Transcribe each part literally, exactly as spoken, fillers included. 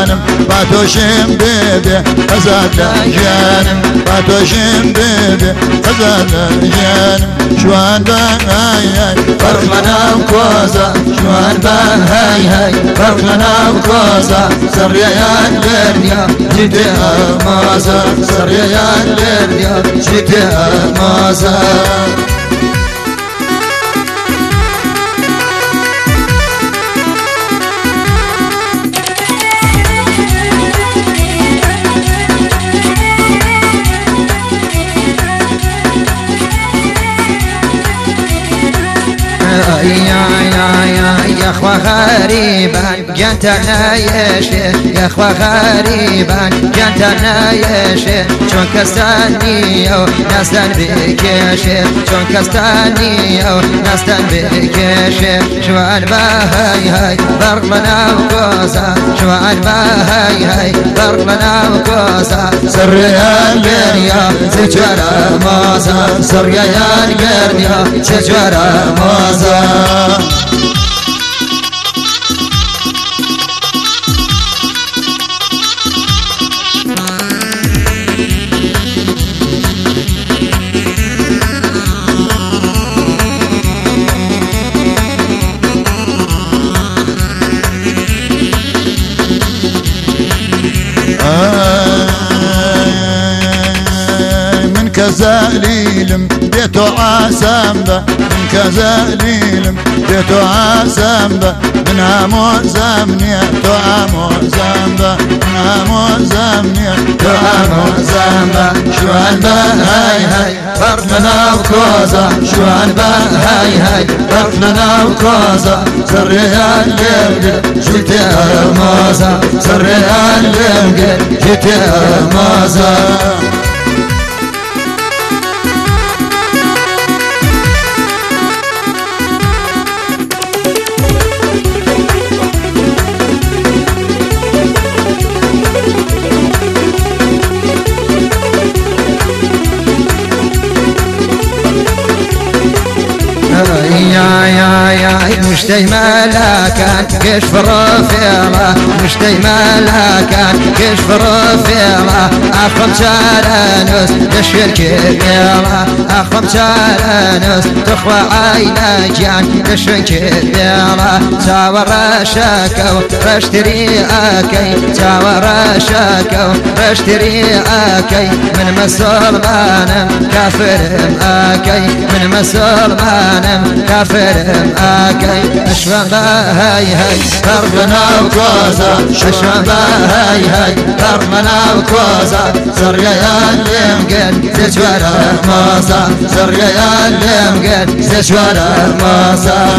جانم با تۆشم بێبێ ئەزاد لە ژیانم با تۆشم بێبێ ئەزاد لە ژیانم جوان بە های های بەرق لە ناو کۆزە جوان بە های های بەرق لە ناو کۆزە سەڕیەیان لێرنیا جیتێ ئەمازە سەڕیەیان لێرنیا جیتێ ئەمازە يا اخوة غريبان جنتنا يا شيخ يا اخوة غريبان جنتنا يا شيخ شون كستاني او ناستن بك يا شيخ شون كستاني او ناستن بك يا شيخ شوان باهاي هاي برمنا وكوزا شوان باهاي هاي برمنا وكوزا سريان غيريا سجارة موزا سريان غيريا سجارة موزا من كزاليلم بيتو عسامبة من كزاليلم بيتو عسامبة من هامو زامنية تو هامو زامبة من هامو زامنية تو هامو زامبة شوان با هاي هاي فرقنا وكوزا شوان با هاي هاي فرقنا وكوزا سريان ليرقل جيتي أمازا سريان ليرقل جيتي أمازا يا يا يا مشتي ملاكان كشف رفيرة مشتي ملاكان كشف رفيرة أخم شارانوس تشفير كبيرة أخم شارانوس تخوى عينا جان تشفير كبيرة ساور شاكو رشتري آكي ساور شاكو رشتري آكي من مسلمان كافر آكي من مسلمان كافر آكي أشفى هاي هاي دربنا وكوزا أشفى هاي هاي دربنا وكوزا سريان لمقل زجوار موزا سريان لمقل زجوار موزا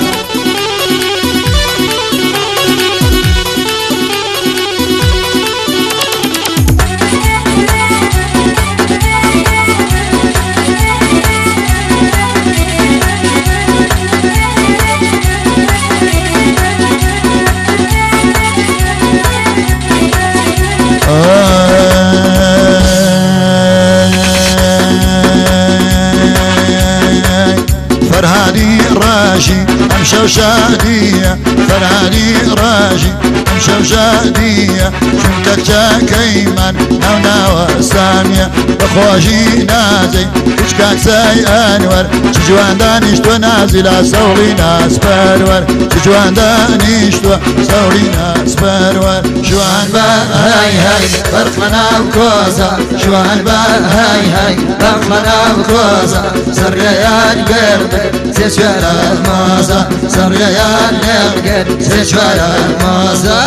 فرهاني راشي امشى وشادية فرهاني راشي امشى وشادية شمتك كيمان ناونا وسامية بخواجي نازي كشكاك ساي انور شجوان دانيشتو نازلا سوري ناس برور شجوان دانيشتو سوري ناس برور شوان با هاي هاي برقنا وكوزا شوان با هاي هاي برقنا وكوزا سريان قربك زجوار الموزا سريان قربك زجوار الموزا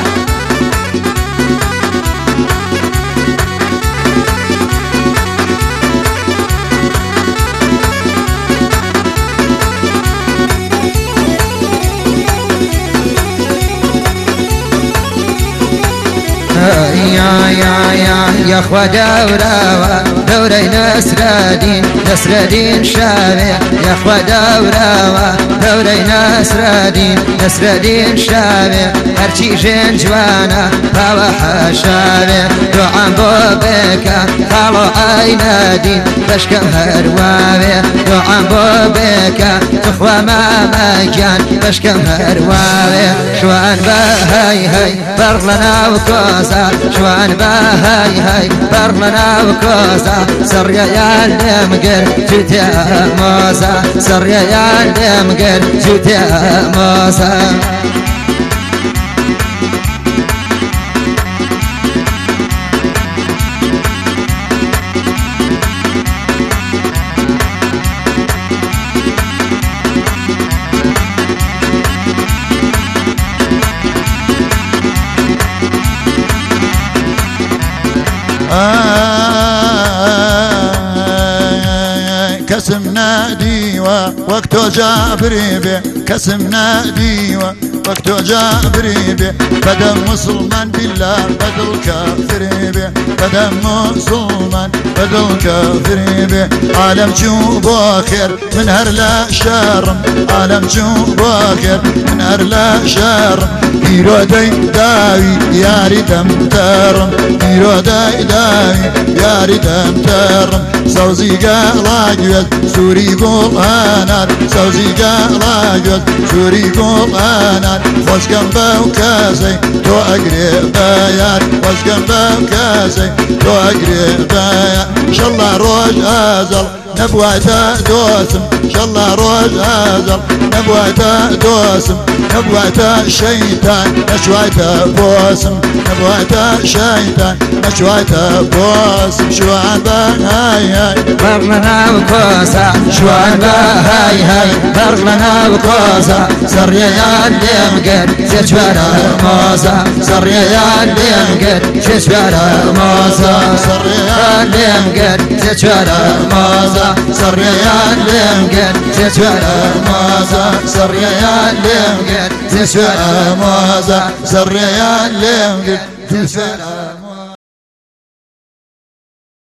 يا يا يا يا اخوة دورة دوري نسر دين نسر دين شامع يا اخوة دورة دوري نسر دين نسر دين شامع هرشي جن جوانا هوا حشامع جوعان بوبك خالو عينادي بشكم هروابي جوعان بوبك تخوى ما مكان بشكم هروابي شوان بهاي هاي برلنا وكوسا شوان بهاي هاي برلنا وكوسا سريا يا المقر جيت يا موسى سريا يا المقر جيت يا موسى كسمنا ديوة وقتو جابري بي كسمنا ديوة وقتو جابري بي بدم مسلمان بالله بدل كافر بي بدم مسلمان بدل كافر بي عالم شوبو خير من هر لا شرم عالم شوبو خير من هر لا شرم بيرو داي داوي ياري دم ترم بيرو داي داوي ياري دم ترم سوزي قالا سوري قول أنا سوزي قالا سوري قول أنا واسكن بوكاسي تو أقرب بيان واسكن بوكاسي تو أقرب بيان إن شاء الله روج أزل نبوعتا دوسم إن شاء الله روج أزل نبوعتا دوسم نبوعتا شيطان نشوعتا بوسم نبوعتا شيطان نشوعتا بوسم شوان بهاي هاي برلنا وكوسا شوان بهاي هاي برلنا وكوسا سريا يا اللي زيت شوارع موسى سريا يا اللي زيت شوارع موسى سريا يا اللي زيت شوارع موسى سريا يا اللي زيت شوارع موسى سريا يا اللي زيت شوارع موسى سريا يا اللي زيت شوارع